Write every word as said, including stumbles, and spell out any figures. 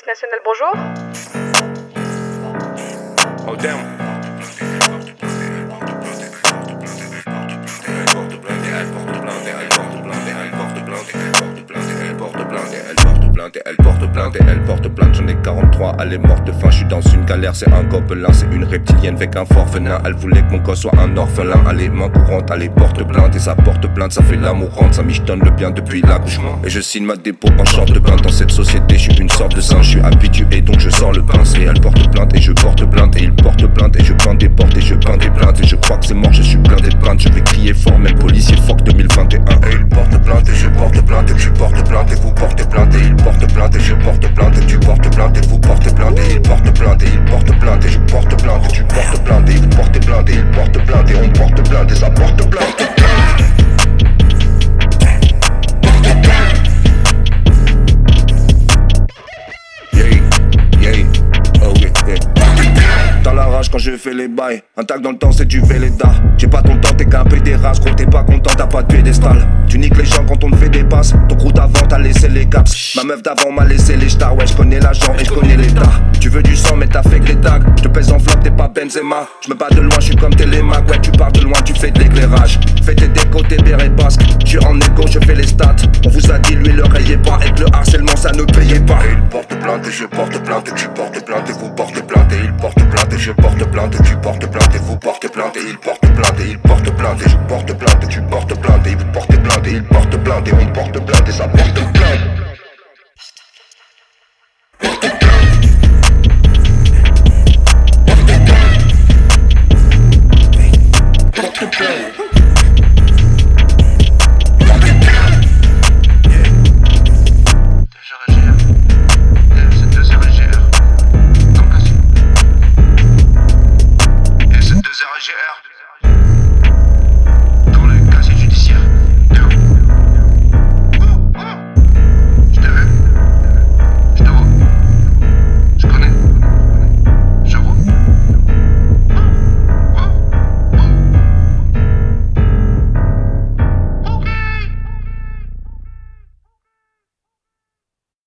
nationale, bonjour. Oh damn. Elle porte plainte et elle porte plainte, j'en ai quarante-trois, elle est morte de faim, je suis dans une galère, c'est un gobelin, c'est une reptilienne avec un fort venin. Elle voulait que mon gosse soit un orphelin, elle est main courante, elle est porte plainte et ça porte plainte, ça fait l'amourante, ça michetonne le bien depuis l'accouchement. Et je signe ma dépôt en short de bain, dans cette société je suis une sorte de saint, je suis habitué donc je sors le pince. Et elle porte plainte et je porte plainte et il porte plainte et je peins des portes et je peins des plaintes. Et je crois que c'est mort, je suis blindé de plaintes, je vais crier fort, même policier fuck deux mille vingt et un. Et il porte plainte et je porte plainte et tu portes plainte et vous portez plainte et il porte plainte et je porte plainte et tu portes plainte et vous portez plainte et il porte plainte et il porte plainte et je porte plainte et tu portes plainte et il porte plainte et il porte plainte et on porte plainte et ça porte plainte. Dans la rage quand je fais les bails, un tag dans le temps c'est du Véleda. J'ai pas ton temps, t'es qu'un peu des races, gros t'es pas content, t'as pas de piédestal. Tu niques les gens quand on te fait des passes, ton crew d'avant t'as laissé les caps. Ma meuf d'avant m'a laissé les stars, ouais j'connais l'agent et j'connais l'état. Tu veux du sang mais t'as fait que les tags, j'te pèse en flop, t'es pas Benzema. J'me bats de loin, j'suis comme Télémac, ouais tu pars de loin, tu fais de l'éclairage. Fais tes décos, tes bérets basques, j'suis en écho, je fais les stats. On vous a dit lui le rayez pas, et que le harcèlement ça ne payait pas. Et il porte plainte et je porte plainte et tu portes plainte et vous portez plainte et il porte plainte et je porte plainte et tu portes plainte et vous portez plainte et il porte plainte et il porte plainte et je porte